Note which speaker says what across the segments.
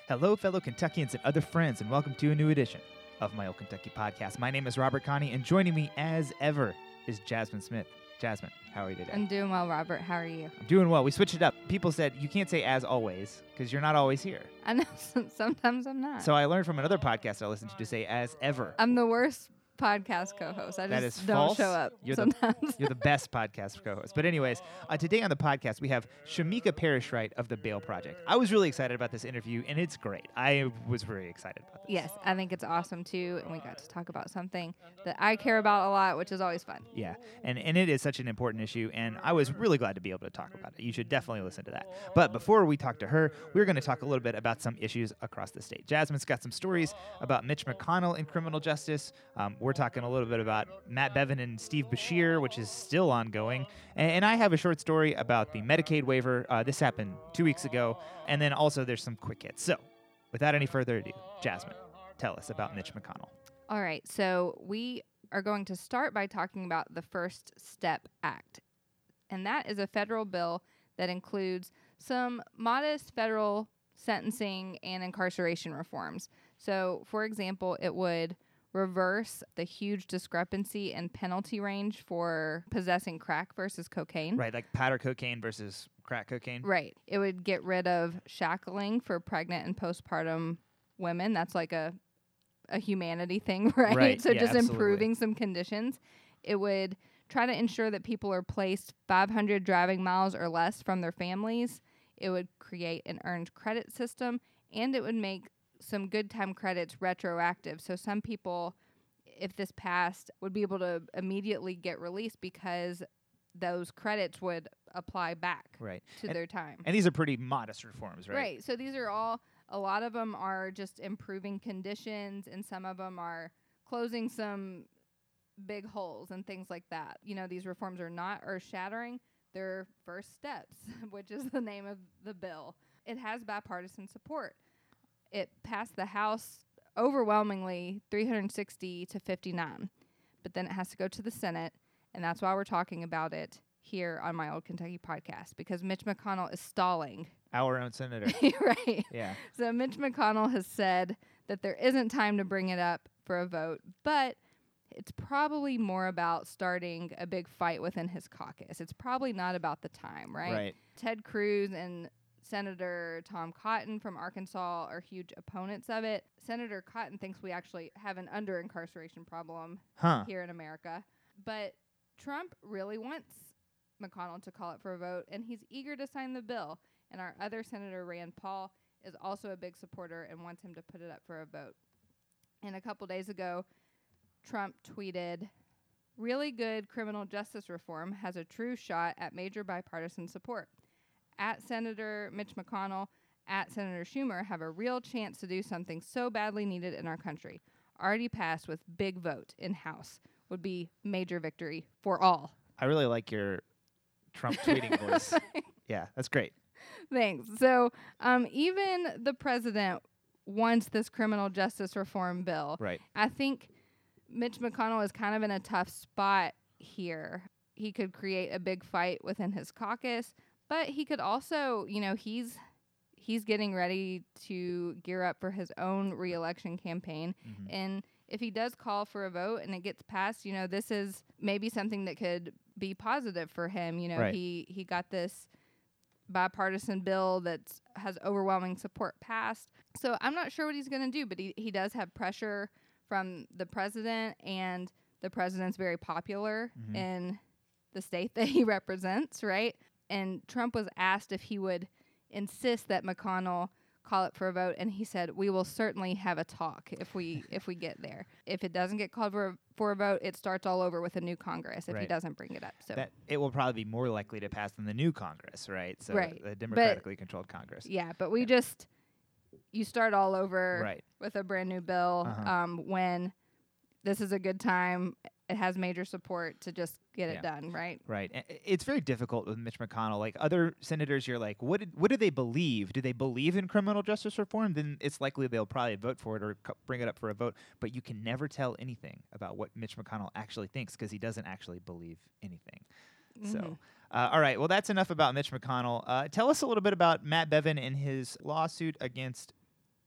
Speaker 1: Hello, fellow Kentuckians and other friends, and welcome to a new edition of My Old Kentucky Podcast. My name is Robert Connie, and joining me, as ever, is Jasmine Smith. Jasmine, how are you today?
Speaker 2: I'm doing well, Robert. How are you?
Speaker 1: I'm doing well. We switched it up. People said you can't say as always because you're not always here.
Speaker 2: I know sometimes I'm not.
Speaker 1: So I learned from another podcast I listened to say as ever.
Speaker 2: I'm the worst podcast co-host. I
Speaker 1: That
Speaker 2: just
Speaker 1: is
Speaker 2: don't
Speaker 1: false.
Speaker 2: show up
Speaker 1: You're
Speaker 2: sometimes.
Speaker 1: You're the best podcast co-host. But anyways, today on the podcast, we have Shamika Parrish-Wright of the Bail Project. I was really excited about this interview, and it's great. I was very excited about this.
Speaker 2: Yes, I think it's awesome too, and we got to talk about something that I care about a lot, which is always fun.
Speaker 1: Yeah, and it is such an important issue, and I was really glad to be able to talk about it. You should definitely listen to that. But before we talk to her, we're going to talk a little bit about some issues across the state. Jasmine's got some stories about Mitch McConnell in criminal justice. We're talking a little bit about Matt Bevin and Steve Beshear, which is still ongoing. And I have a short story about the Medicaid waiver. This happened 2 weeks ago. And then also there's some quick hits. So without any further ado, Jasmine, tell us about Mitch McConnell.
Speaker 2: All right, so we are going to start by talking about the First Step Act. And that is a federal bill that includes some modest federal sentencing and incarceration reforms. So, for example, it would reverse the huge discrepancy in penalty range for possessing crack versus cocaine.
Speaker 1: Right, like powder cocaine versus crack cocaine.
Speaker 2: Right. It would get rid of shackling for pregnant and postpartum women. That's like a humanity thing, right?
Speaker 1: Right,
Speaker 2: So
Speaker 1: yeah,
Speaker 2: just
Speaker 1: absolutely.
Speaker 2: improving some conditions. It would try to ensure that people are placed 500 driving miles or less from their families. It would create an earned credit system, and it would make some good time credits retroactive. So some people, if this passed, would be able to immediately get released because those credits would apply back
Speaker 1: Right.
Speaker 2: to their time.
Speaker 1: And these are pretty modest reforms, right?
Speaker 2: Right. So these are all, a lot of them are just improving conditions, and some of them are closing some big holes and things like that. You know, these reforms are not earth-shattering. They're first steps, which is the name of the bill. It has bipartisan support. It passed the House overwhelmingly 360 to 59. But then it has to go to the Senate, and that's why we're talking about it here on My Old Kentucky Podcast, because Mitch McConnell is stalling.
Speaker 1: Our own senator.
Speaker 2: Right.
Speaker 1: Yeah.
Speaker 2: So Mitch McConnell has said that there isn't time to bring it up for a vote, but it's probably more about starting a big fight within his caucus. It's probably not about the time, right?
Speaker 1: Right.
Speaker 2: Ted Cruz and Senator Tom Cotton from Arkansas are huge opponents of it. Senator Cotton thinks we actually have an under-incarceration problem
Speaker 1: Huh.
Speaker 2: here in America. But Trump really wants McConnell to call it for a vote, and he's eager to sign the bill. And our other Senator, Rand Paul, is also a big supporter and wants him to put it up for a vote. And a couple days ago, Trump tweeted, "Really good criminal justice reform has a true shot at major bipartisan support. At Senator Mitch McConnell, at Senator Schumer have a real chance to do something so badly needed in our country. Already passed with big vote in House. Would be major victory for all."
Speaker 1: I really like your Trump tweeting voice. Yeah, that's great.
Speaker 2: Thanks. So even the president wants this criminal justice reform bill.
Speaker 1: Right.
Speaker 2: I think Mitch McConnell is kind of in a tough spot here. He could create a big fight within his caucus, but he could also, you know, he's getting ready to gear up for his own reelection campaign.
Speaker 1: Mm-hmm.
Speaker 2: And if he does call for a vote and it gets passed, you know, this is maybe something that could be positive for him. You know,
Speaker 1: Right.
Speaker 2: he got this bipartisan bill that has overwhelming support passed. So I'm not sure what he's going to do, but he does have pressure from the president, and the president's very popular
Speaker 1: Mhm.
Speaker 2: in the state that he represents, right? And Trump was asked if he would insist that McConnell call it for a vote, and he said, "We will certainly have a talk if we get there. If it doesn't get called for a vote, it starts all over with a new Congress if he
Speaker 1: Right.
Speaker 2: doesn't bring it up." So
Speaker 1: That it will probably be more likely to pass than the new Congress, right? So
Speaker 2: Right.
Speaker 1: the democratically controlled Congress.
Speaker 2: yeah, but we
Speaker 1: Yeah.
Speaker 2: just you start all over
Speaker 1: Right.
Speaker 2: with a brand new bill when this is a good time. It has major support to just get
Speaker 1: Yeah.
Speaker 2: it done, right?
Speaker 1: Right. It's very difficult with Mitch McConnell. Like other senators, you're like, what do they believe? Do they believe in criminal justice reform? Then it's likely they'll probably vote for it or bring it up for a vote. But you can never tell anything about what Mitch McConnell actually thinks because he doesn't actually believe anything. So, all right. Well, that's enough about Mitch McConnell. Tell us a little bit about Matt Bevin and his lawsuit against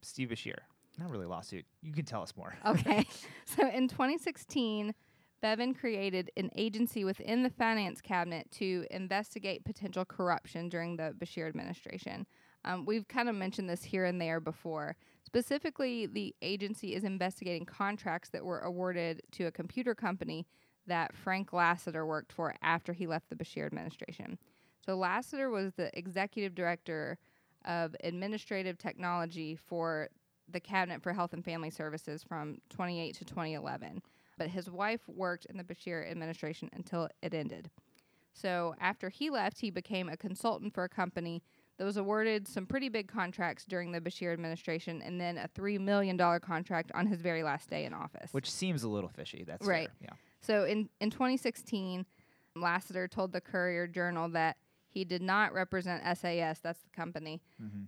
Speaker 1: Steve Beshear. Not really lawsuit. You can tell us more.
Speaker 2: Okay. So in 2016, Bevin created an agency within the finance cabinet to investigate potential corruption during the Beshear administration. We've kind of mentioned this here and there before. Specifically, the agency is investigating contracts that were awarded to a computer company that Frank Lasseter worked for after he left the Beshear administration. So Lasseter was the executive director of administrative technology for the Cabinet for Health and Family Services from 2008 to 2011. But his wife worked in the Beshear administration until it ended. So after he left, he became a consultant for a company that was awarded some pretty big contracts during the Beshear administration, and then a $3 million contract on his very last day in office.
Speaker 1: Which seems a little fishy. That's
Speaker 2: right.
Speaker 1: Fair. Yeah.
Speaker 2: So in 2016, Lasseter told the Courier-Journal that he did not represent SAS, that's the company,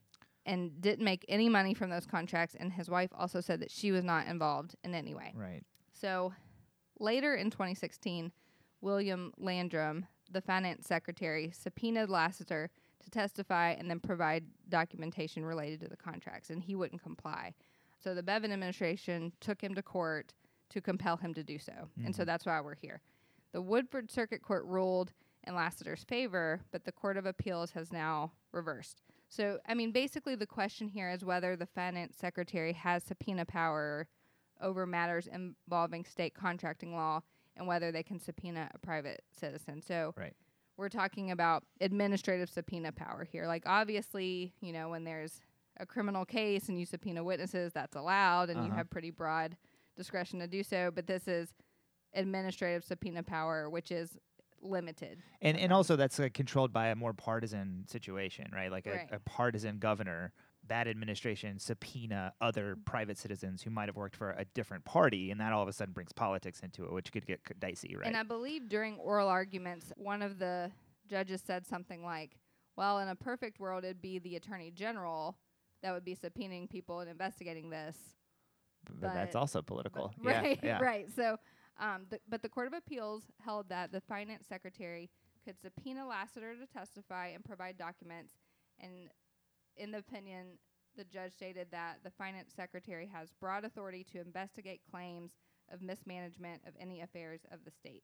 Speaker 2: and didn't make any money from those contracts, and his wife also said that she was not involved in any way.
Speaker 1: Right.
Speaker 2: So later in 2016, William Landrum, the finance secretary, subpoenaed Lasseter to testify and then provide documentation related to the contracts, and he wouldn't comply. So the Bevin administration took him to court to compel him to do so, and so that's why we're here. The Woodford Circuit Court ruled in Lasseter's favor, but the Court of Appeals has now reversed. So, I mean, basically the question here is whether the finance secretary has subpoena power over matters involving state contracting law and whether they can subpoena a private citizen. So we're talking about administrative subpoena power here. Like, obviously, you know, when there's a criminal case and you subpoena witnesses, that's allowed, and you have pretty broad discretion to do so. But this is administrative subpoena power, which is limited.
Speaker 1: And also that's controlled by a more partisan situation, right? Like a partisan governor. That administration subpoena other private citizens who might have worked for a different party, and that all of a sudden brings politics into it, which could get dicey, right?
Speaker 2: And I believe during oral arguments, one of the judges said something like, well, in a perfect world, it'd be the attorney general that would be subpoenaing people and investigating this.
Speaker 1: But that's also political.
Speaker 2: Right,
Speaker 1: yeah.
Speaker 2: right. So, but the Court of Appeals held that the finance secretary could subpoena Lasseter to testify and provide documents, and in the opinion, the judge stated that the finance secretary has broad authority to investigate claims of mismanagement of any affairs of the state.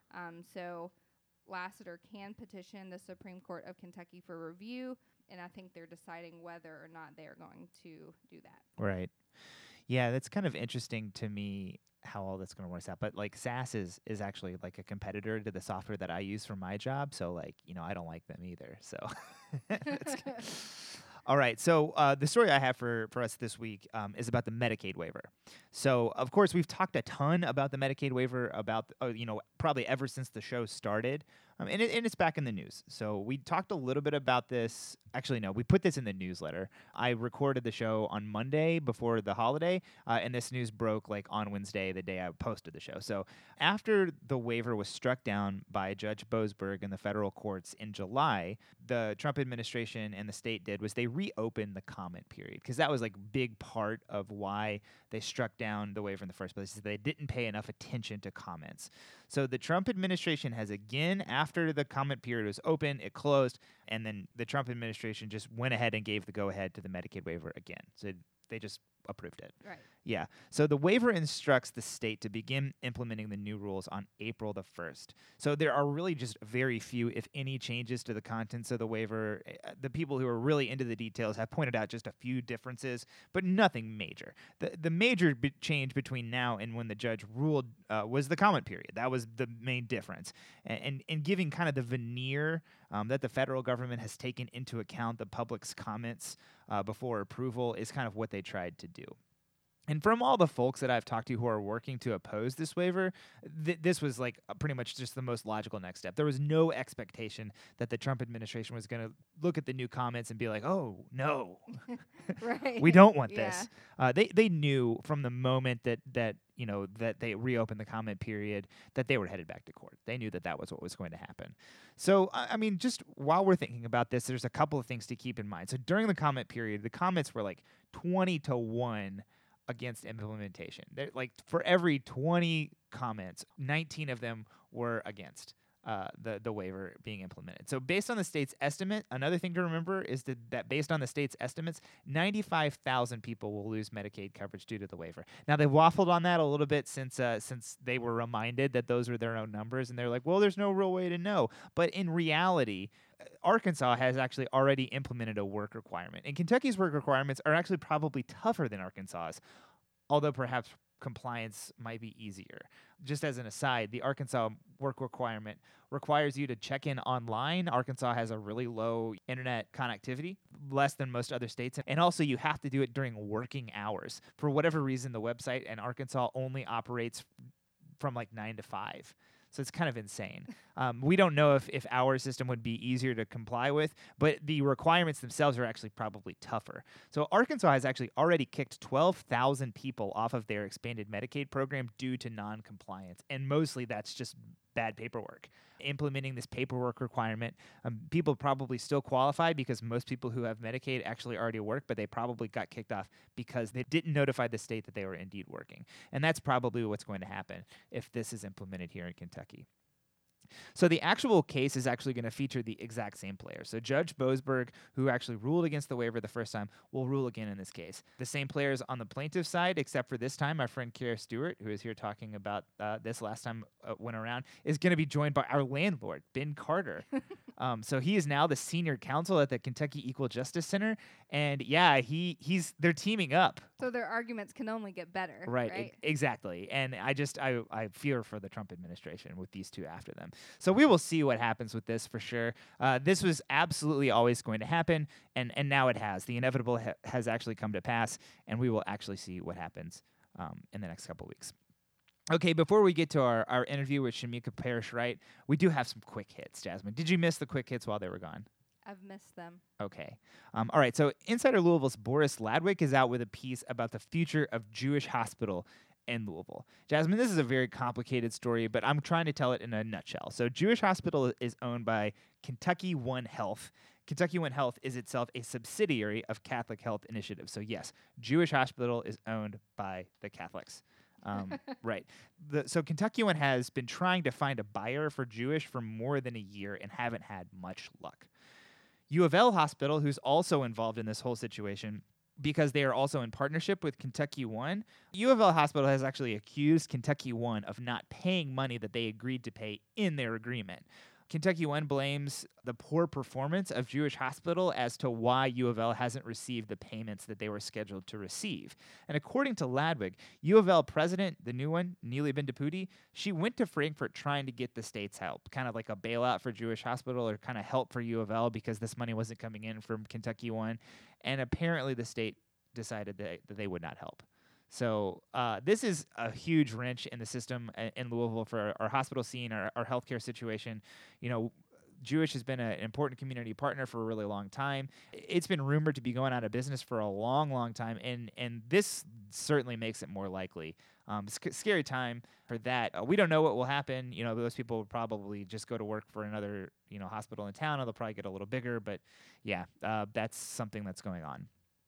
Speaker 2: So Lasseter can petition the Supreme Court of Kentucky for review, and I think they're deciding whether or not they are going to do that.
Speaker 1: Right. Yeah, that's kind of interesting to me how all that's going to work out. But like SAS is actually like a competitor to the software that I use for my job. So like, you know, I don't like them either. So that's good. All right, so the story I have for us this week is about the Medicaid waiver. So, of course, we've talked a ton about the Medicaid waiver, about probably ever since the show started, and it's back in the news. So we talked a little bit about this. Actually, no, we put this in the newsletter. I recorded the show on Monday before the holiday, and this news broke like on Wednesday, the day I posted the show. So after the waiver was struck down by Judge Boasberg in the federal courts in July, the Trump administration and the state did was they reopened the comment period, because that was like big part of why they struck down the waiver in the first place, is they didn't pay enough attention to comments. So the Trump administration has again, after the comment period was open, it closed, and then the Trump administration just went ahead and gave the go-ahead to the Medicaid waiver again. So they just approved it.
Speaker 2: Right.
Speaker 1: Yeah. So the waiver instructs the state to begin implementing the new rules on April the 1st. So there are really just very few, if any, changes to the contents of the waiver. The people who are really into the details have pointed out just a few differences, but nothing major. The major change between now and when the judge ruled was the comment period. That was the main difference. And giving kind of the veneer that the federal government has taken into account the public's comments before approval is kind of what they tried to do. And from all the folks that I've talked to who are working to oppose this waiver, this was like pretty much just the most logical next step. There was no expectation that the Trump administration was going to look at the new comments and be like, oh, no,
Speaker 2: right.
Speaker 1: we don't want this. They knew from the moment that they reopened the comment period that they were headed back to court. They knew that was what was going to happen. So, I mean, just while we're thinking about this, there's a couple of things to keep in mind. So during the comment period, the comments were like 20-1 against implementation. They're like, for every 20 comments, 19 of them were against. the waiver being implemented. So based on the state's estimate, another thing to remember is that based on the state's estimates, 95,000 people will lose Medicaid coverage due to the waiver. Now they've waffled on that a little bit since they were reminded that those were their own numbers, and they're like, well, there's no real way to know. But in reality, Arkansas has actually already implemented a work requirement, and Kentucky's work requirements are actually probably tougher than Arkansas's, although perhaps compliance might be easier. Just as an aside, the Arkansas work requirement requires you to check in online. Arkansas has a really low internet connectivity, less than most other states. And also you have to do it during working hours. For whatever reason, the website in Arkansas only operates from like 9 to 5. So it's kind of insane. We don't know if our system would be easier to comply with, but the requirements themselves are actually probably tougher. So Arkansas has actually already kicked 12,000 people off of their expanded Medicaid program due to non-compliance, and mostly that's just bad paperwork. Implementing this paperwork requirement, people probably still qualify because most people who have Medicaid actually already work, but they probably got kicked off because they didn't notify the state that they were indeed working. And that's probably what's going to happen if this is implemented here in Kentucky. So the actual case is actually going to feature the exact same players. So Judge Boasberg, who actually ruled against the waiver the first time, will rule again in this case. The same players on the plaintiff's side, except for this time, our friend Kara Stewart, who was here talking about this last time went around, is going to be joined by our landlord, Ben Carter. So he is now the senior counsel at the Kentucky Equal Justice Center. And yeah, they're teaming up.
Speaker 2: So their arguments can only get better.
Speaker 1: Right? Exactly. And I fear for the Trump administration with these two after them. So we will see what happens with this for sure. This was absolutely always going to happen, and now it has. The inevitable has actually come to pass, and we will actually see what happens in the next couple weeks. Okay, before we get to our interview with Shamika Parrish-Wright, we do have some quick hits, Jasmine. Did you miss the quick hits while they were gone?
Speaker 2: I've missed them.
Speaker 1: Okay. All right, so Insider Louisville's Boris Ladwick is out with a piece about the future of Jewish Hospital in Louisville. Jasmine, this is a very complicated story, but I'm trying to tell it in a nutshell. So Jewish Hospital is owned by Kentucky One Health. Kentucky One Health is itself a subsidiary of Catholic Health Initiative. So yes, Jewish Hospital is owned by the Catholics. Right. So Kentucky One has been trying to find a buyer for Jewish for more than a year and haven't had much luck. U of L Hospital, who's also involved in this whole situation, because they are also in partnership with Kentucky One, U of L Hospital has actually accused Kentucky One of not paying money that they agreed to pay in their agreement. Kentucky One blames the poor performance of Jewish Hospital as to why U of L hasn't received the payments that they were scheduled to receive. And according to Ladwig, U of L president, the new one, Neely Bendapudi, she went to Frankfurt trying to get the state's help, kind of like a bailout for Jewish Hospital or kind of help for U of L because this money wasn't coming in from Kentucky One. And apparently the state decided that they would not help. So this is a huge wrench in the system in Louisville for our hospital scene, our healthcare situation. You know, Jewish has been an important community partner for a really long time. It's been rumored to be going out of business for a long, long time, and this certainly makes it more likely. Scary time for that. We don't know what will happen. You know, those people will probably just go to work for another, hospital in town, or they'll probably get a little bigger. But yeah, that's something that's going on.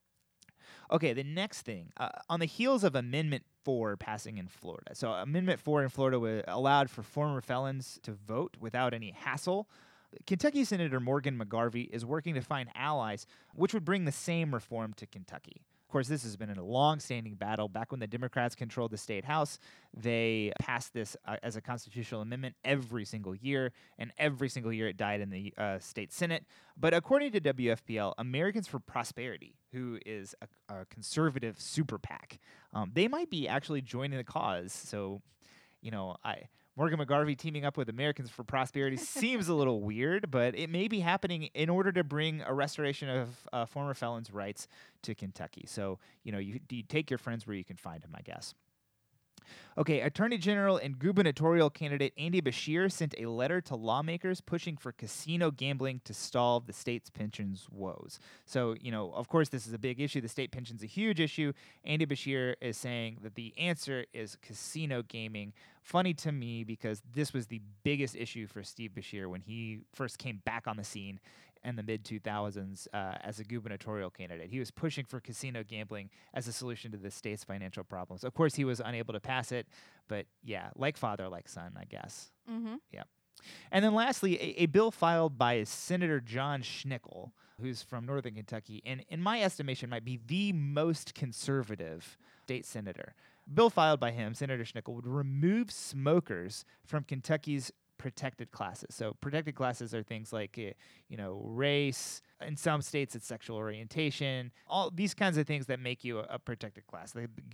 Speaker 1: Okay, the next thing, on the heels of Amendment 4 passing in Florida. So Amendment 4 in Florida allowed for former felons to vote without any hassle. Kentucky Senator Morgan McGarvey is working to find allies which would bring the same reform to Kentucky. Of course, this has been a long-standing battle. Back when the Democrats controlled the state house, they passed this as a constitutional amendment every single year, and every single year it died in the state Senate. But according to WFPL, Americans for Prosperity, who is a conservative super PAC, they might be actually joining the cause. So, Morgan McGarvey teaming up with Americans for Prosperity seems a little weird, but it may be happening in order to bring a restoration of former felons' rights to Kentucky. So, you take your friends where you can find them, I guess. Okay, Attorney General and gubernatorial candidate Andy Beshear sent a letter to lawmakers pushing for casino gambling to stall the state's pensions woes. So, of course, this is a big issue. The state pension's a huge issue. Andy Beshear is saying that the answer is casino gaming. Funny to me because this was the biggest issue for Steve Beshear when he first came back on the scene in the mid-2000s as a gubernatorial candidate. He was pushing for casino gambling as a solution to the state's financial problems. Of course, he was unable to pass it, but yeah, like father, like son, I guess.
Speaker 2: Mm-hmm.
Speaker 1: Yeah. And then lastly, a bill filed by Senator John Schnickel, who's from Northern Kentucky, and in my estimation might be the most conservative state senator. Bill filed by him, Senator Schnickel, would remove smokers from Kentucky's protected classes. So protected classes are things like, race. In some states, it's sexual orientation. All these kinds of things that make you a protected class.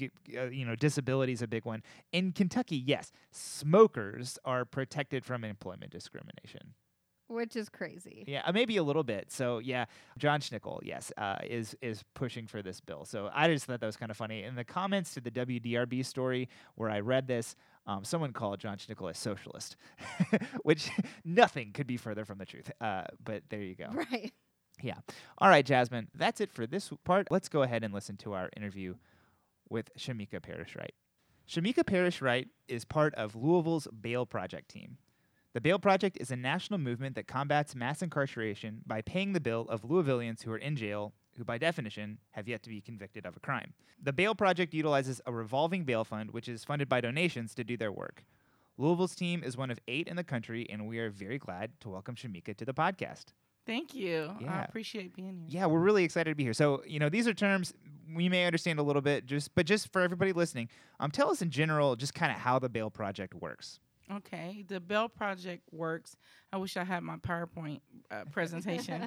Speaker 1: Disability is a big one. In Kentucky, yes, smokers are protected from employment discrimination.
Speaker 2: Which is crazy.
Speaker 1: Yeah, maybe a little bit. So yeah, John Schnickel, yes, is pushing for this bill. So I just thought that was kind of funny. In the comments to the WDRB story where I read this, someone called John Schnickel a socialist, which nothing could be further from the truth. But there you go.
Speaker 2: Right.
Speaker 1: Yeah. All right, Jasmine, that's it for this part. Let's go ahead and listen to our interview with Shamika Parrish-Wright. Shamika Parrish-Wright is part of Louisville's Bail Project team. The Bail Project is a national movement that combats mass incarceration by paying the bill of Louisvillians who are in jail, who by definition have yet to be convicted of a crime. The Bail Project utilizes a revolving bail fund, which is funded by donations to do their work. Louisville's team is one of 8 in the country, and we are very glad to welcome Shamika to the podcast.
Speaker 3: Thank you.
Speaker 1: Yeah.
Speaker 3: I appreciate being here.
Speaker 1: Yeah, we're really excited to be here. So, these are terms we may understand a little bit, but just for everybody listening, tell us in general just kind of how the Bail Project works.
Speaker 3: Okay, the Bail Project works. I wish I had my PowerPoint presentation.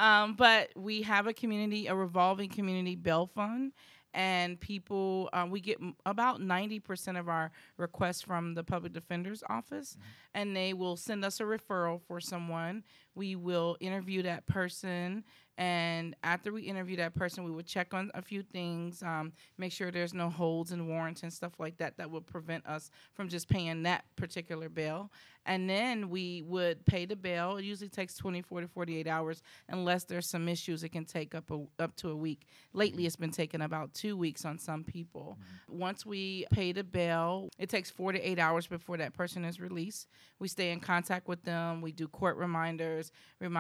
Speaker 3: But we have a revolving community bail fund, and people, we get about 90% of our requests from the public defender's office, and they will send us a referral for someone. We will interview that person, and after we interview that person, we would check on a few things, make sure there's no holds and warrants and stuff like that would prevent us from just paying that particular bail. And then we would pay the bail. It usually takes 24 to 48 hours. Unless there's some issues, it can take up to a week. Lately, it's been taking about 2 weeks on some people. Once we pay the bail, it takes 4 to 8 hours before that person is released. We stay in contact with them. We do court reminders.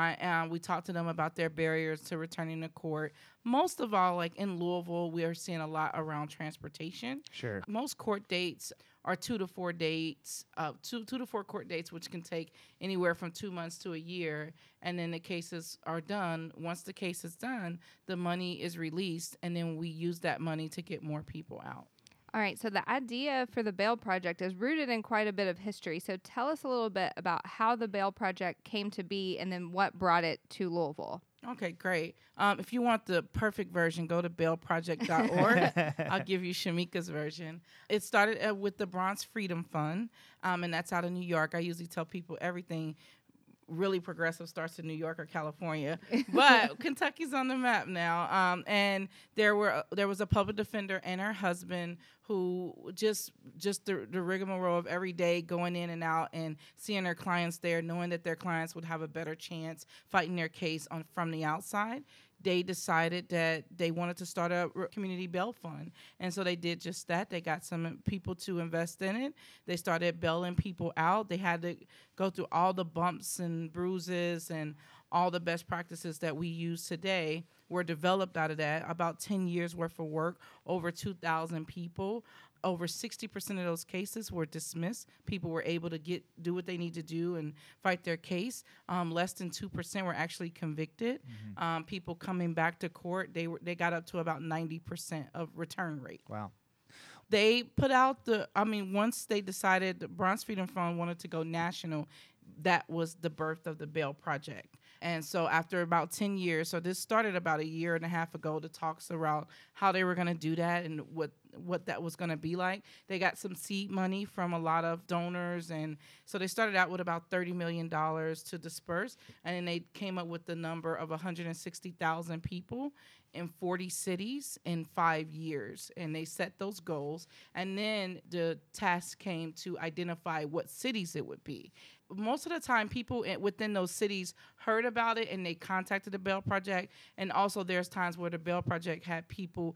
Speaker 3: We talk to them about their barriers to returning to court. Most of all, like in Louisville, we are seeing a lot around transportation.
Speaker 1: Sure.
Speaker 3: Most court dates are 2 to 4 dates, 2 to 4 court dates, which can take anywhere from 2 months to a year. And then the cases are done. Once the case is done, the money is released, and then we use that money to get more people out.
Speaker 2: All right, so the idea for the Bail Project is rooted in quite a bit of history. So tell us a little bit about how the Bail Project came to be and then what brought it to Louisville.
Speaker 3: Okay, great. If you want the perfect version, go to bailproject.org. I'll give you Shamika's version. It started with the Bronx Freedom Fund, and that's out of New York. I usually tell people everything really progressive starts in New York or California, but Kentucky's on the map now. And there was a public defender and her husband who just the rigmarole of every day going in and out and seeing their clients there, knowing that their clients would have a better chance fighting their case from the outside. They decided that they wanted to start a community bail fund. And so they did just that. They got some people to invest in it. They started bailing people out. They had to go through all the bumps and bruises and all the best practices that we use today were developed out of that. About 10 years worth of work, over 2,000 people. Over 60% of those cases were dismissed. People were able to do what they need to do and fight their case. Less than 2% were actually convicted. People coming back to court, they got up to about 90% of return rate.
Speaker 1: Wow.
Speaker 3: They put out once they decided the Bronx Freedom Fund wanted to go national, that was the birth of the Bail Project. And so after about 10 years, so this started about a year and a half ago, the talks around how they were going to do that and what that was going to be like. They got some seed money from a lot of donors, and so they started out with about $30 million to disperse, and then they came up with the number of 160,000 people in 40 cities in 5 years, and they set those goals, and then the task came to identify what cities it would be. Most of the time, people within those cities heard about it and they contacted the Bail Project. And also, there's times where the Bail Project had people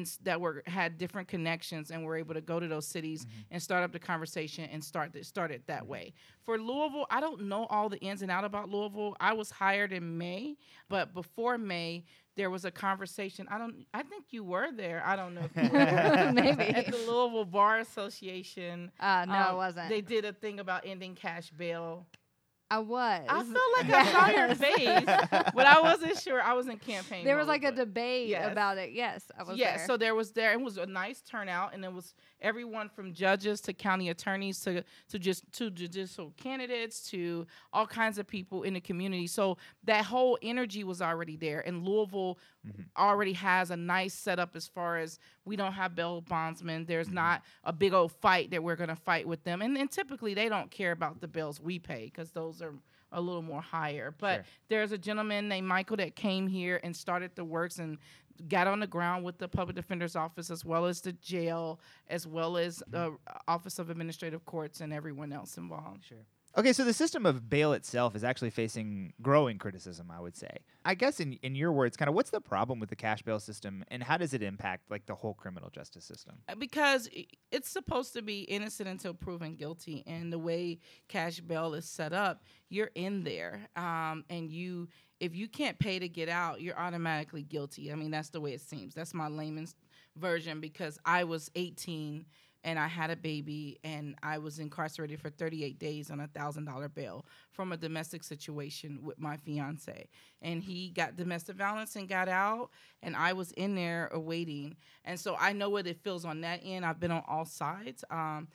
Speaker 3: had different connections and were able to go to those cities and start up the conversation and start it that way. For Louisville, I don't know all the ins and outs about Louisville. I was hired in May, but before May, there was a conversation. I think you were there. I don't know if you were.
Speaker 2: Maybe.
Speaker 3: At the Louisville Bar Association.
Speaker 2: No, it wasn't.
Speaker 3: They did a thing about ending cash bail.
Speaker 2: I was.
Speaker 3: I feel like I saw your face, but I wasn't sure. I was in campaign.
Speaker 2: There was
Speaker 3: mode,
Speaker 2: like a
Speaker 3: but-
Speaker 2: debate
Speaker 3: Yes.
Speaker 2: about it. Yes, I was
Speaker 3: Yes,
Speaker 2: there.
Speaker 3: so there was there. It was a nice turnout, and it was everyone from judges to county attorneys to judicial candidates to all kinds of people in the community. So that whole energy was already there, and Louisville already has a nice setup as far as we don't have bail bondsmen. There's not a big old fight that we're going to fight with them, and typically they don't care about the bills we pay because those are a little more higher. But
Speaker 1: Sure.
Speaker 3: there's a gentleman named Michael that came here and started the works and got on the ground with the public defender's office as well as the jail, as well as the Office of Administrative Courts and everyone else involved.
Speaker 1: Sure. Okay, so the system of bail itself is actually facing growing criticism, I would say. I guess in your words, kind of what's the problem with the cash bail system and how does it impact like the whole criminal justice system?
Speaker 3: Because it's supposed to be innocent until proven guilty, and the way cash bail is set up, you're in there, and if you can't pay to get out, you're automatically guilty. I mean, that's the way it seems. That's my layman's version, because I was 18 and I had a baby, and I was incarcerated for 38 days on $1,000 bail from a domestic situation with my fiance. And he got domestic violence and got out, and I was in there awaiting. And so I know what it feels on that end. I've been on all sides.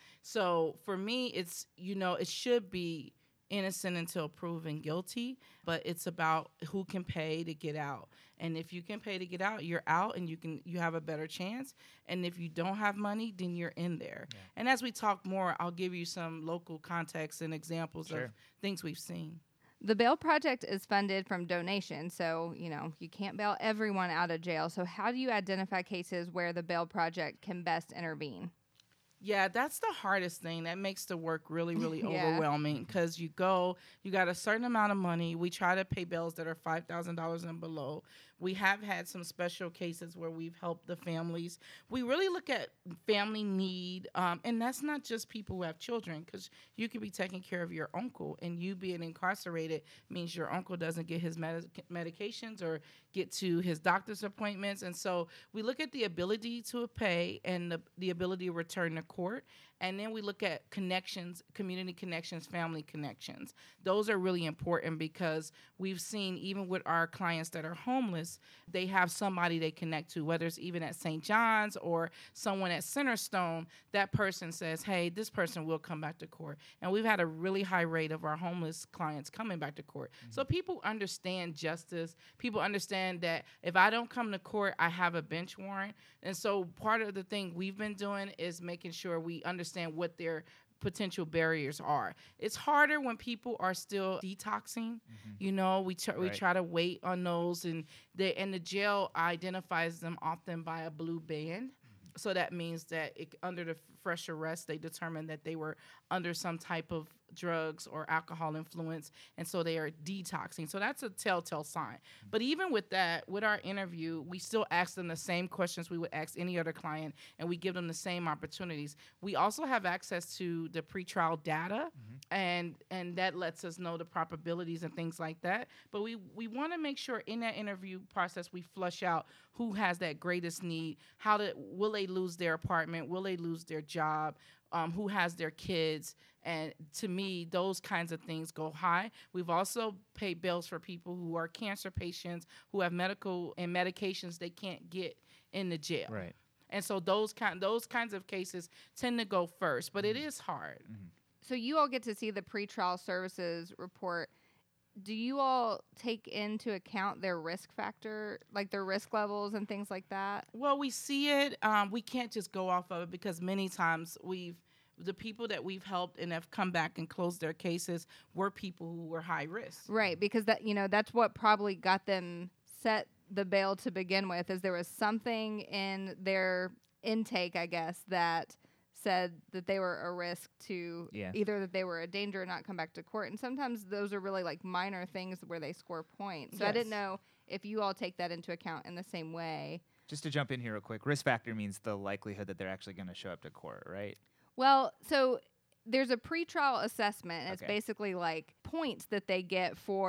Speaker 3: So for me, it's, it should be innocent until proven guilty, but it's about who can pay to get out. And if you can pay to get out, you're out, and you have a better chance. And if you don't have money, then you're in there. Yeah. And as we talk more, I'll give you some local context and examples of things we've seen.
Speaker 2: The Bail Project is funded from donations, so, you can't bail everyone out of jail. So how do you identify cases where the Bail Project can best intervene?
Speaker 3: Yeah, that's the hardest thing. That makes the work really, really overwhelming, because you got a certain amount of money. We try to pay bills that are $5,000 and below. We have had some special cases where we've helped the families. We really look at family need, and that's not just people who have children, because you could be taking care of your uncle, and you being incarcerated means your uncle doesn't get his medications or get to his doctor's appointments. And so we look at the ability to pay and the ability to return to court. And then we look at connections, community connections, family connections. Those are really important, because we've seen, even with our clients that are homeless, they have somebody they connect to, whether it's even at St. John's or someone at Centerstone. That person says, hey, this person will come back to court. And we've had a really high rate of our homeless clients coming back to court. Mm-hmm. So people understand justice. People understand that if I don't come to court, I have a bench warrant. And so part of the thing we've been doing is making sure we understand what their potential barriers are. It's harder when people are still detoxing. Mm-hmm. We try to wait on those, and the jail identifies them often by a blue band. So that means that under the fresh arrest, they determined that they were under some type of drugs or alcohol influence, and so they are detoxing. So that's a telltale sign. But even with that, with our interview, we still ask them the same questions we would ask any other client, and we give them the same opportunities. We also have access to the pretrial data, and that lets us know the probabilities and things like that. But we want to make sure in that interview process we flush out who has that greatest need, will they lose their apartment, will they lose their job, who has their kids. And to me, those kinds of things go high. We've also paid bills for people who are cancer patients, who have medical and medications they can't get in the jail.
Speaker 1: Right.
Speaker 3: And so those kinds of cases tend to go first, but it is hard.
Speaker 2: Mm-hmm. So you all get to see the pretrial services report. Do you all take into account their risk factor, like their risk levels and things like that?
Speaker 3: Well, we see it. We can't just go off of it, because many times the people that we've helped and have come back and closed their cases were people who were high risk.
Speaker 2: Right, because that's what probably got them set the bail to begin with, is there was something in their intake, I guess, that said that they were a risk to either that they were a danger or not come back to court. And sometimes those are really like minor things where they score points. So I didn't know if you all take that into account in the same way.
Speaker 1: Just to jump in here real quick, risk factor means the likelihood that they're actually going to show up to court, right?
Speaker 2: Well, so there's a pretrial assessment, and it's basically like points that they get for,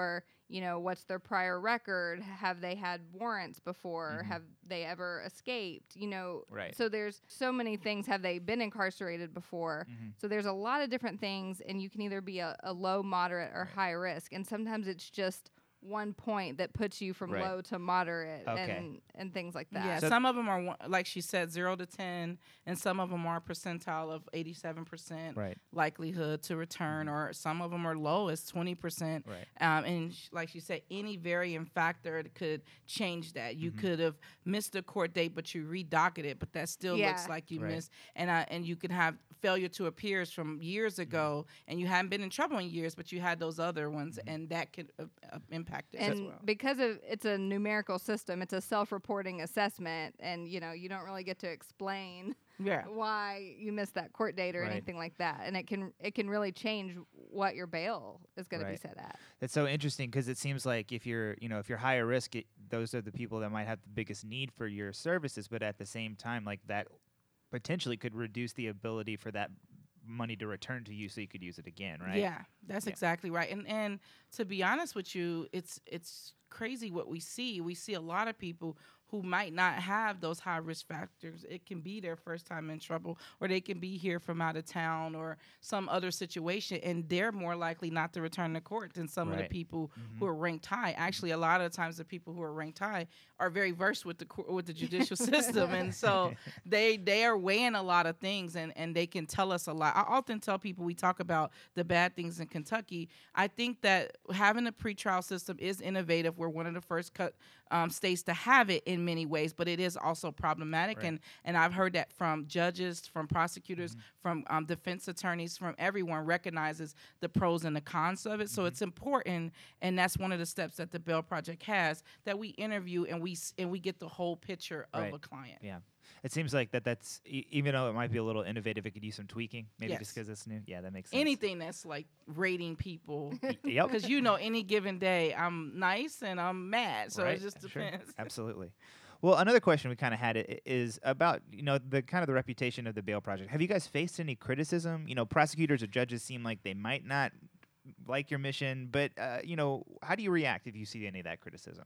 Speaker 2: what's their prior record? Have they had warrants before?
Speaker 1: Mhm.
Speaker 2: Have they ever escaped?
Speaker 1: Right.
Speaker 2: So there's so many things. Have they been incarcerated before?
Speaker 1: Mhm.
Speaker 2: So there's a lot of different things, and you can either be a low, moderate, or
Speaker 1: Right.
Speaker 2: high risk. And sometimes it's just one point that puts you from
Speaker 1: Right.
Speaker 2: low to moderate
Speaker 1: Okay.
Speaker 2: and things like that.
Speaker 3: Yeah,
Speaker 1: So-
Speaker 3: some of them are like she said, 0 to 10, and some of them are percentile of 87%
Speaker 1: Right.
Speaker 3: likelihood to return, or some of them are low as 20%.
Speaker 1: Right.
Speaker 3: And like she said, any varying factor could change that. You
Speaker 1: Mhm.
Speaker 3: could have missed a court date, but you redocket it, but that still looks
Speaker 2: Yeah.
Speaker 3: like you
Speaker 1: Right.
Speaker 3: missed. And you could have failure to appears from years ago, and you hadn't been in trouble in years, but you had those other ones, and that could impact it as
Speaker 2: And
Speaker 3: well.
Speaker 2: because it's a numerical system, it's a self-reporting assessment, and you don't really get to explain
Speaker 3: Yeah.
Speaker 2: why you missed that court date or
Speaker 1: Right.
Speaker 2: anything like that, and it can really change what your bail is going to be
Speaker 1: Right.
Speaker 2: set at.
Speaker 1: That's so interesting because it seems like if you're higher risk, those are the people that might have the biggest need for your services. But at the same time, like that potentially could reduce the ability for that money to return to you, so you could use it again, right?
Speaker 3: Yeah, that's
Speaker 1: Yeah.
Speaker 3: exactly right. And to be honest with you, it's crazy what we see. We see a lot of people who might not have those high risk factors. It can be their first time in trouble, or they can be here from out of town or some other situation, and they're more likely not to return to court than some of the
Speaker 1: Right.
Speaker 3: people
Speaker 1: Mhm.
Speaker 3: who are ranked high. Actually, a lot of times the people who are ranked high are very versed with the judicial system, and so they are weighing a lot of things, and they can tell us a lot. I often tell people, we talk about the bad things in Kentucky. I think that having a pretrial system is innovative. We're one of the first states to have it in many ways, but it is also problematic.
Speaker 1: Right.
Speaker 3: And I've heard that from judges, from prosecutors, from defense attorneys, from everyone recognizes the pros and the cons of it. So it's important, and that's one of the steps that the Bail Project has, that we interview and we get the whole picture of
Speaker 1: Right.
Speaker 3: a client.
Speaker 1: Yeah. It seems like that's even though it might be a little innovative, it could use some tweaking, maybe just
Speaker 3: Yes.
Speaker 1: because it's new. Yeah, that makes sense.
Speaker 3: Anything that's like rating people.
Speaker 1: Yep.
Speaker 3: Because any given day I'm nice and I'm mad, so
Speaker 1: Right,
Speaker 3: it just
Speaker 1: sure.
Speaker 3: depends.
Speaker 1: Absolutely. Well, another question we kind of had is about the kind of the reputation of the Bail Project. Have you guys faced any criticism? Prosecutors or judges seem like they might not like your mission, but how do you react if you see any of that criticism?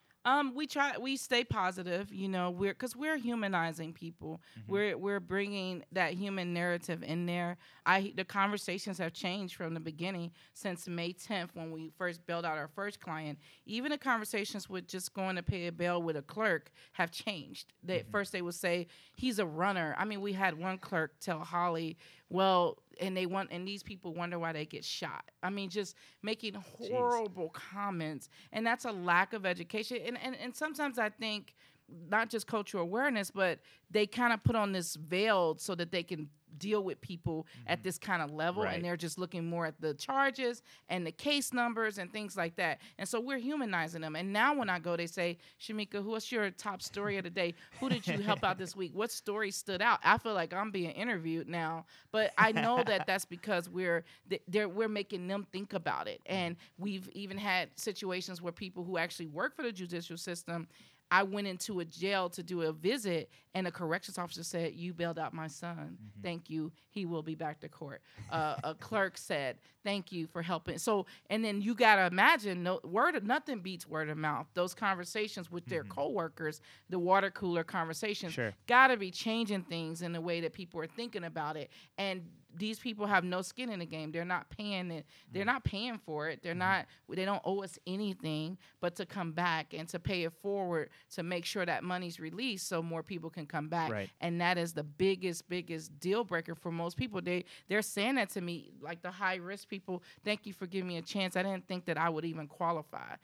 Speaker 3: We stay positive, because we're humanizing people.
Speaker 1: Mhm.
Speaker 3: We're bringing that human narrative in there. The conversations have changed from the beginning since May 10th when we first bailed out our first client. Even the conversations with just going to pay a bail with a clerk have changed. First they would say he's a runner. I mean, we had one clerk tell Holly, well, and these people wonder why they get shot. I mean, just making horrible comments, and that's a lack of education. And sometimes I think not just cultural awareness, but they kind of put on this veil so that they can deal with people at this kind of level,
Speaker 1: Right.
Speaker 3: and they're just looking more at the charges and the case numbers and things like that. And so we're humanizing them. And now when I go, they say, Shamika, what's your top story of the day? Who did you help out this week? What story stood out? I feel like I'm being interviewed now, but I know that that's because we're making them think about it. And we've even had situations where people who actually work for the judicial system, I went into a jail to do a visit, and a corrections officer said, you bailed out my son. Thank you. He will be back to court. A clerk said, thank you for helping. So, and then you got to imagine, nothing beats word of mouth. Those conversations with their coworkers, the water cooler conversations,
Speaker 1: Sure.
Speaker 3: got to be changing things in the way that people are thinking about it. And these people have no skin in the game. They're not paying it. They're not paying for it. They don't owe us anything but to come back and to pay it forward to make sure that money's released so more people can come back.
Speaker 1: Right.
Speaker 3: And that is the biggest deal breaker for most people. They're saying that to me, like the high risk people, thank you for giving me a chance. I didn't think that I would even qualify.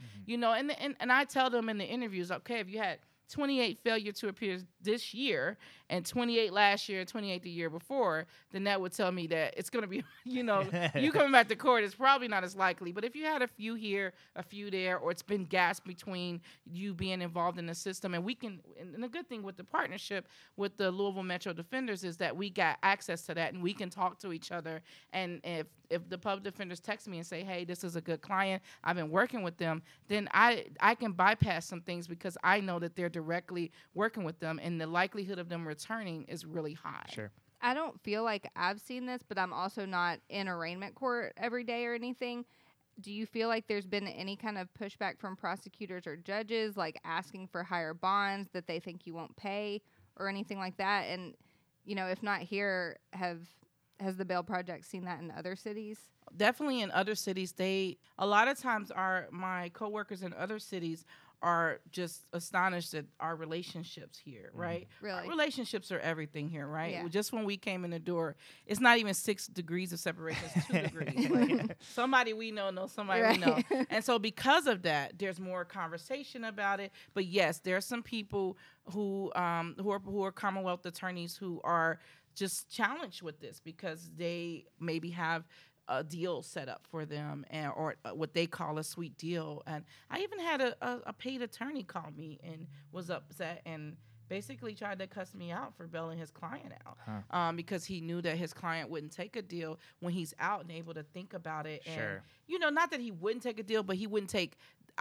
Speaker 3: And I tell them in the interviews, okay, if you had 28 failure to appear this year and 28 last year and 28 the year before, then that would tell me that it's going to be, you coming back to court is probably not as likely. But if you had a few here, a few there, or it's been gaps between you being involved in the system, and the good thing with the partnership with the Louisville Metro Defenders is that we got access to that and we can talk to each other. And if the public defenders text me and say, hey, this is a good client, I've been working with them, then I can bypass some things because I know that they're directly working with them, and the likelihood of them returning is really high.
Speaker 1: Sure.
Speaker 2: I don't feel like I've seen this, but I'm also not in arraignment court every day or anything. do you feel like there's been any kind of pushback from prosecutors or judges, like asking for higher bonds that they think you won't pay or anything like that? And, if not here, has the Bail Project seen that in other cities?
Speaker 3: Definitely in other cities. A lot of times my coworkers in other cities are just astonished at our relationships here, right?
Speaker 2: Really?
Speaker 3: Our relationships are everything here, right?
Speaker 2: Yeah.
Speaker 3: Just when we came in the door, it's not even 6 degrees of separation, it's 2 degrees. Like, somebody we know knows somebody we know. And so because of that, there's more conversation about it. But yes, there are some people who are Commonwealth attorneys who are just challenged with this because they maybe have a deal set up for them or what they call a sweet deal. And I even had a paid attorney call me and was upset and basically tried to cuss me out for bailing his client out because he knew that his client wouldn't take a deal when he's out and able to think about it.
Speaker 1: Sure.
Speaker 3: And, not that he wouldn't take a deal, but he wouldn't take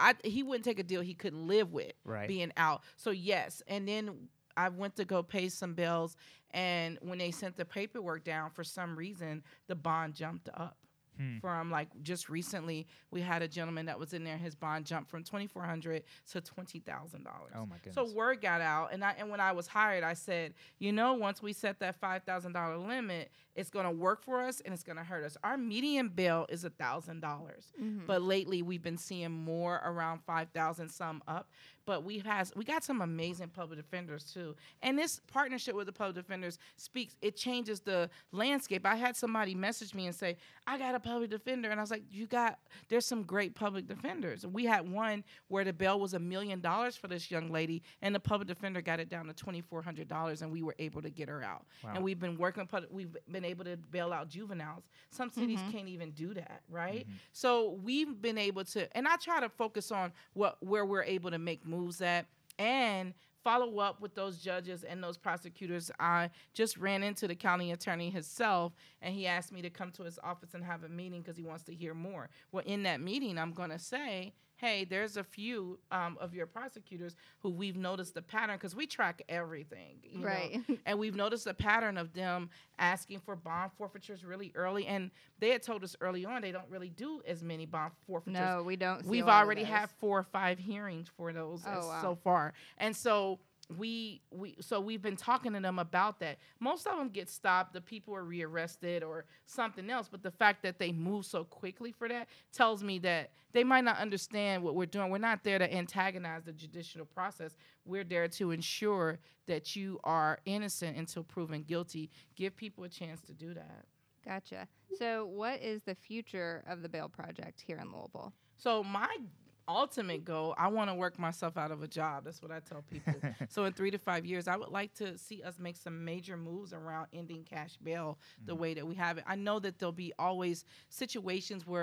Speaker 3: a deal he couldn't live with being out. So yes. And then I went to go pay some bills, and when they sent the paperwork down, for some reason, the bond jumped up. From just recently, we had a gentleman that was in there. His bond jumped from $2,400 to $20,000.
Speaker 1: Oh my goodness!
Speaker 3: So word got out, and when I was hired, I said, once we set that $5,000 limit, it's going to work for us and it's going to hurt us. Our median bill is $1,000, but lately we've been seeing more around $5,000, some up. But we got some amazing public defenders too, and this partnership with the public defenders changes the landscape. I had somebody message me and say, I got a public defender, and I was like, there's some great public defenders. We had one where the bail was $1 million for this young lady, and the public defender got it down to $2,400, and we were able to get her out.
Speaker 1: Wow.
Speaker 3: And we've been we've been able to bail out juveniles. Some cities can't even do that, right? So we've been able to, and I try to focus on where we're able to make moves at and follow up with those judges and those prosecutors. I just ran into the county attorney himself, and he asked me to come to his office and have a meeting because he wants to hear more. Well, in that meeting, I'm going to say, hey, there's a few of your prosecutors who we've noticed the pattern, because we track everything,
Speaker 2: right?
Speaker 3: And we've noticed a pattern of them asking for bond forfeitures really early, and they had told us early on they don't really do as many bond forfeitures.
Speaker 2: No, we don't.
Speaker 3: We've already had 4 or 5 hearings for those so far, and so we've been talking to them about that. Most of them get stopped. The people are rearrested or something else. But the fact that they move so quickly for that tells me that they might not understand what we're doing. We're not there to antagonize the judicial process. We're there to ensure that you are innocent until proven guilty. Give people a chance to do that.
Speaker 2: Gotcha. So what is the future of the Bail Project here in Louisville?
Speaker 3: So my ultimate goal, I want to work myself out of a job. That's what I tell people. So in 3 to 5 years, I would like to see us make some major moves around ending cash bail the way that we have it. I know that there'll be always situations where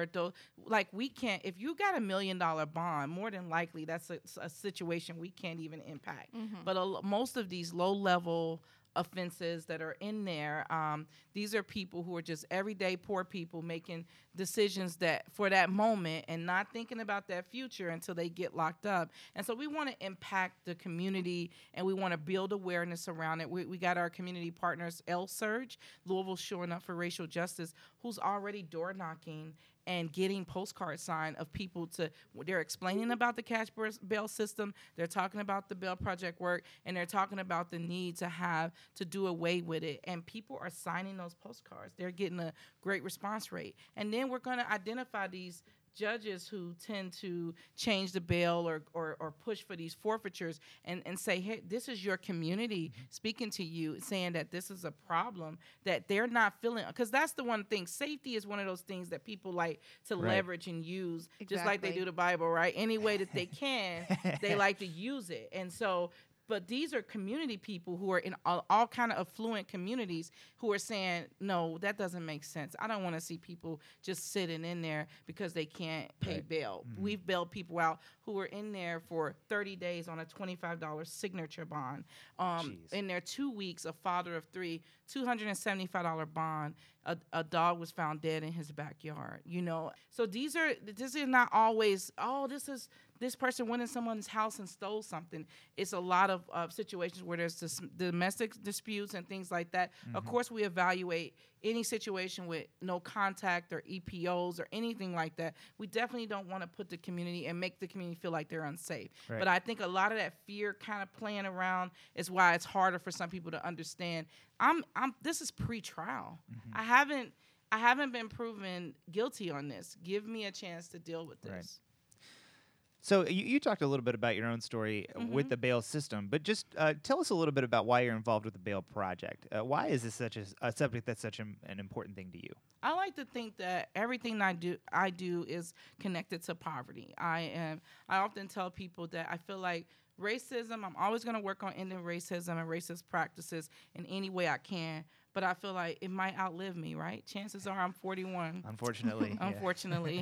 Speaker 3: we can't, if you got $1 million bond, more than likely that's a situation we can't even impact. But most of these low-level offenses that are in there, these are people who are just everyday poor people making decisions that for that moment and not thinking about that future until they get locked up. And so we want to impact the community, and we want to build awareness around it. We got our community partners, L-Surge, Louisville Showing Up for Racial Justice, who's already door knocking and getting postcards signed of people they're explaining about the cash bail system, they're talking about the Bail Project work, and they're talking about the need to do away with it. And people are signing those postcards. They're getting a great response rate. And then we're going to identify these judges who tend to change the bail or push for these forfeitures and say, hey, this is your community speaking to you, saying that this is a problem that they're not feeling. Because that's the one thing. Safety is one of those things that people like to leverage and use, just like they do the Bible, right? Any way that they can, they like to use it. And so, but these are community people who are in all kind of affluent communities who are saying, no, that doesn't make sense. I don't want to see people just sitting in there because they can't pay bail. We've bailed people out who are in there for 30 days on a $25 signature bond. In their 2 weeks, a father of 3, $275 bond. a dog was found dead in his backyard, you know. So this is not always, this person went in someone's house and stole something. It's a lot of situations where there's domestic disputes and things like that. Of course, we evaluate any situation with no contact or EPOs or anything like that. We definitely don't want to put the community and make the community feel like they're unsafe. Right. But I think a lot of that fear kind of playing around is why it's harder for some people to understand. This is pre-trial. I haven't been proven guilty on this. Give me a chance to deal with this.
Speaker 1: Right. So you talked a little bit about your own story with the bail system, but just tell us a little bit about why you're involved with the Bail Project. Why is this such a subject that's such an important thing to you?
Speaker 3: I like to think that everything I do is connected to poverty. I often tell people that I feel like racism, I'm always going to work on ending racism and racist practices in any way I can. But I feel like it might outlive me, right? Chances are I'm 41.
Speaker 1: Unfortunately.
Speaker 3: Unfortunately.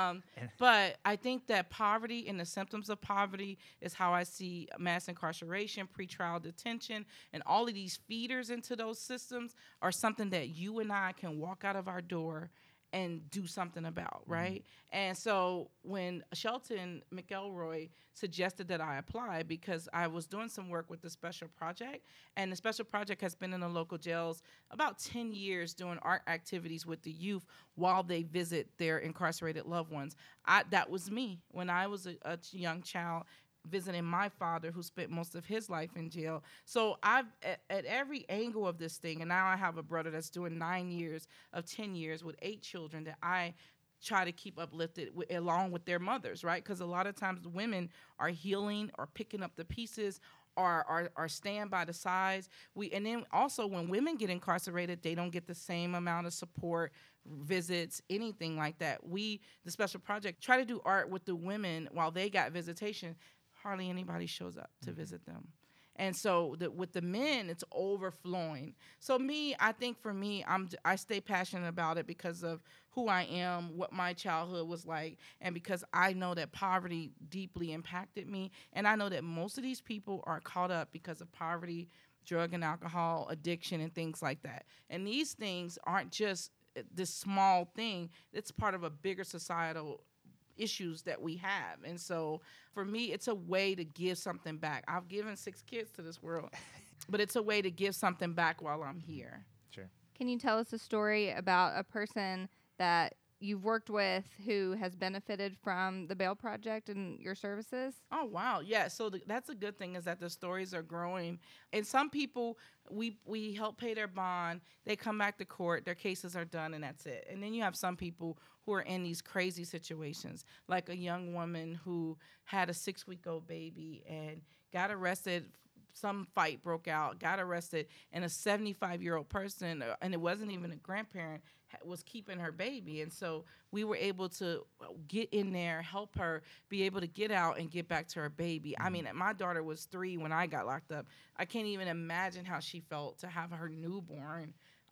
Speaker 3: But I think that poverty and the symptoms of poverty is how I see mass incarceration, pretrial detention, and all of these feeders into those systems are something that you and I can walk out of our door and do something about, right? And so when Shelton McElroy suggested that I apply, because I was doing some work with the Special Project, and the Special Project has been in the local jails about 10 years doing art activities with the youth while they visit their incarcerated loved ones. That was me when I was a young child, visiting my father who spent most of his life in jail. So I've at every angle of this thing, and now I have a brother that's doing 9 years of 10 years with 8 children that I try to keep uplifted along with their mothers, right? Because a lot of times the women are healing or picking up the pieces or staying by the sides. And then also when women get incarcerated, they don't get the same amount of support, visits, anything like that. The Special Project, try to do art with the women while they got visitation. Hardly anybody shows up to visit them. And so with the men, it's overflowing. So I think for me, I stay passionate about it because of who I am, what my childhood was like, and because I know that poverty deeply impacted me. And I know that most of these people are caught up because of poverty, drug and alcohol addiction, and things like that. And these things aren't just this small thing. It's part of a bigger societal issues that we have. And so for me, it's a way to give something back. I've given 6 kids to this world, but it's a way to give something back while I'm here.
Speaker 1: Sure.
Speaker 2: Can you tell us a story about a person that you've worked with who has benefited from the Bail Project and your services?
Speaker 3: Oh, wow. Yeah. So that's a good thing, is that the stories are growing. And some people, we help pay their bond. They come back to court. Their cases are done, and that's it. And then you have some people who are in these crazy situations, like a young woman who had a 6-week-old baby and got arrested. Some fight broke out, got arrested, and a 75-year-old person, and it wasn't even a grandparent, was keeping her baby. And so we were able to get in there, help her be able to get out and get back to her baby. I mean, my daughter was 3 when I got locked up. I can't even imagine how she felt to have her newborn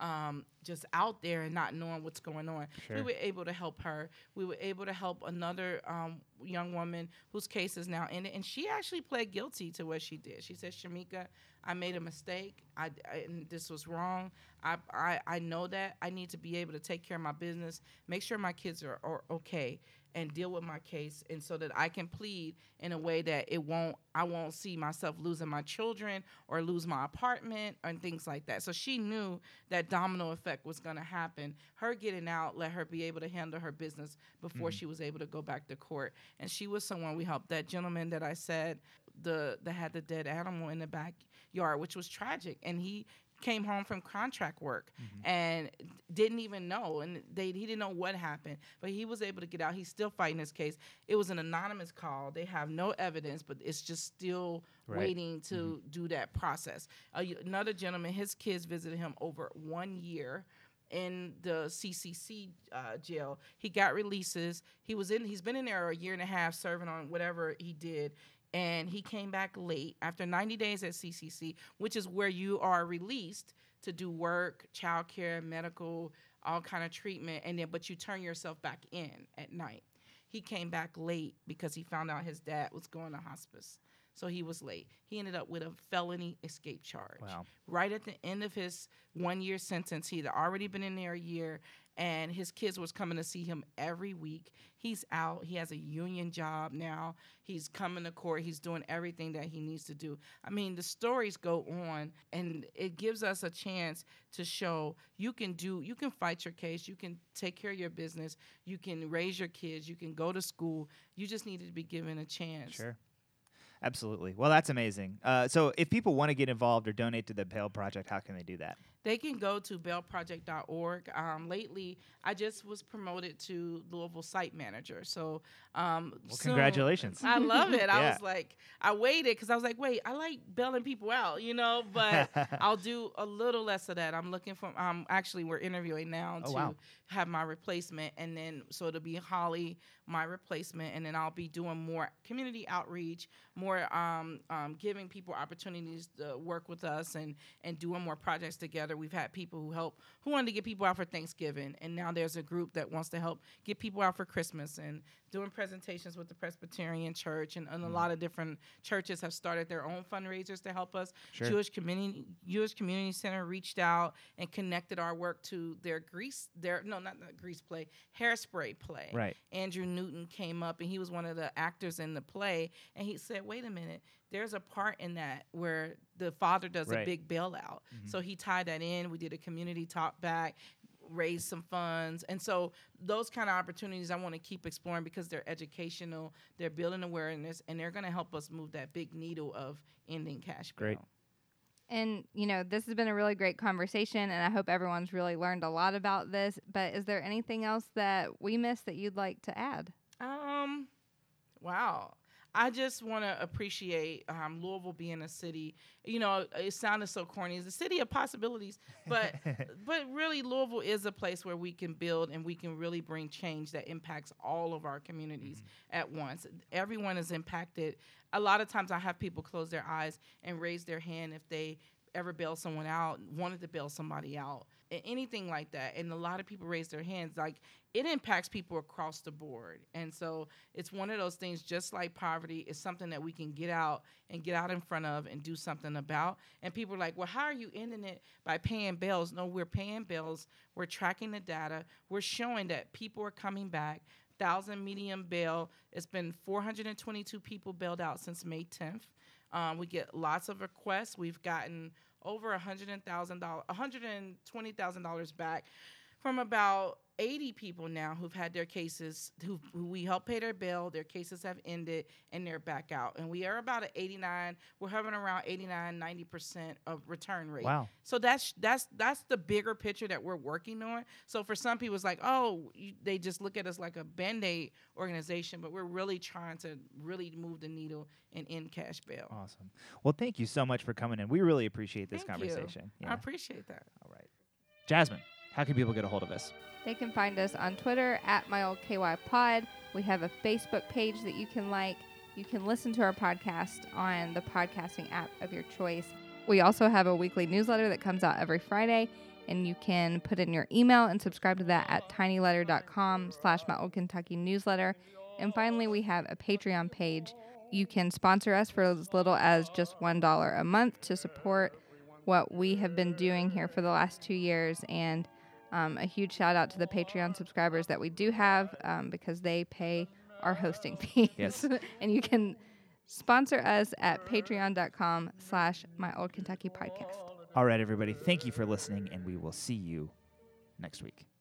Speaker 3: just out there and not knowing what's going on. Sure. We were able to help her. We were able to help another young woman whose case is now ended, and she actually pled guilty to what she did. She said, Shamika, I made a mistake. And this was wrong. I know that. I need to be able to take care of my business, make sure my kids are okay, and deal with my case, and so that I can plead in a way that I won't see myself losing my children or lose my apartment and things like that. So she knew that domino effect was going to happen. Her getting out let her be able to handle her business before she was able to go back to court. And she was someone we helped. That gentleman that I said that had the dead animal in the backyard, which was tragic, and he came home from contract work and didn't even know, and he didn't know what happened, but he was able to get out. He's still fighting his case. It was an anonymous call. They have no evidence, but it's just still waiting to do that process. Another gentleman, his kids visited him over 1 year in the CCC jail. He got releases. He's been in there a year and a half serving on whatever he did. And he came back late after 90 days at CCC, which is where you are released to do work, childcare, medical, all kind of treatment, but you turn yourself back in at night. He came back late because he found out his dad was going to hospice. so he was late. He ended up with a felony escape charge.
Speaker 1: Wow.
Speaker 3: Right at the end of his 1-year sentence, he'd already been in there a year, and his kids was coming to see him every week. He's out. He has a union job now. He's coming to court. He's doing everything that he needs to do. I mean, the stories go on, and it gives us a chance to show you can fight your case. You can take care of your business. You can raise your kids. You can go to school. You just need to be given a chance.
Speaker 1: Sure. Absolutely. Well, that's amazing. So if people want to get involved or donate to the Bail Project, how can they do that?
Speaker 3: They can go to bailproject.org. Lately, I just was promoted to Louisville site manager. So,
Speaker 1: well, congratulations.
Speaker 3: I love it.
Speaker 1: Yeah.
Speaker 3: I was like, I waited because I was like, wait, I like bailing people out, but I'll do a little less of that. I'm looking for, actually, we're interviewing now to have my replacement. And then, so it'll be Holly, my replacement. And then I'll be doing more community outreach, more giving people opportunities to work with us and doing more projects together. We've had people who wanted to get people out for Thanksgiving, and now there's a group that wants to help get people out for Christmas, and doing presentations with the Presbyterian Church, and a lot of different churches have started their own fundraisers to help us.
Speaker 1: Sure.
Speaker 3: Jewish Community Center reached out and connected our work to their Hairspray play.
Speaker 1: Right.
Speaker 3: Andrew Newton came up, and he was one of the actors in the play, and he said, wait a minute, there's a part in that where the father does a big bailout. So he tied that in. We did a community talk back, raised some funds. And so those kind of opportunities I want to keep exploring because they're educational, they're building awareness, and they're going to help us move that big needle of ending cash bail.
Speaker 1: Great.
Speaker 2: And, this has been a really great conversation, and I hope everyone's really learned a lot about this. But is there anything else that we missed that you'd like to add?
Speaker 3: Wow. I just want to appreciate Louisville being a city. It sounded so corny. It's a city of possibilities, but really Louisville is a place where we can build and we can really bring change that impacts all of our communities at once. Everyone is impacted. A lot of times I have people close their eyes and raise their hand if they ever bail someone out, wanted to bail somebody out, anything like that. And a lot of people raise their hands. Like, it impacts people across the board. And so it's one of those things, just like poverty, is something that we can get out in front of and do something about. And people are like, well, how are you ending it by paying bails? No, we're paying bails. We're tracking the data. We're showing that people are coming back. 1,000 medium bail. It's been 422 people bailed out since May 10th. We get lots of requests. We've gotten over $120,000 back from about 80 people now who've had their cases, who we help pay their bail, their cases have ended, and they're back out. And we are about at 89, we're having around 89, 90% of return rate.
Speaker 1: Wow.
Speaker 3: So that's the bigger picture that we're working on. So for some people, it's like, they just look at us like a Band-Aid organization, but we're really trying to really move the needle and end cash bail.
Speaker 1: Awesome. Well, thank you so much for coming in. We really appreciate this
Speaker 3: Thank
Speaker 1: conversation.
Speaker 3: you. I appreciate that.
Speaker 1: All right. Jasmine, how can people get a hold of us?
Speaker 2: They can find us on Twitter at MyOldKYPod. We have a Facebook page that you can like. You can listen to our podcast on the podcasting app of your choice. We also have a weekly newsletter that comes out every Friday, and you can put in your email and subscribe to that at tinyletter.com/MyOldKentuckyNewsletter. And finally, we have a Patreon page. You can sponsor us for as little as just $1 a month to support what we have been doing here for the last 2 years. And a huge shout out to the Patreon subscribers that we do have because they pay our hosting fees.
Speaker 1: Yes.
Speaker 2: And you can sponsor us at patreon.com/MyOldKentuckyPodcast.
Speaker 1: All right, everybody. Thank you for listening, and we will see you next week.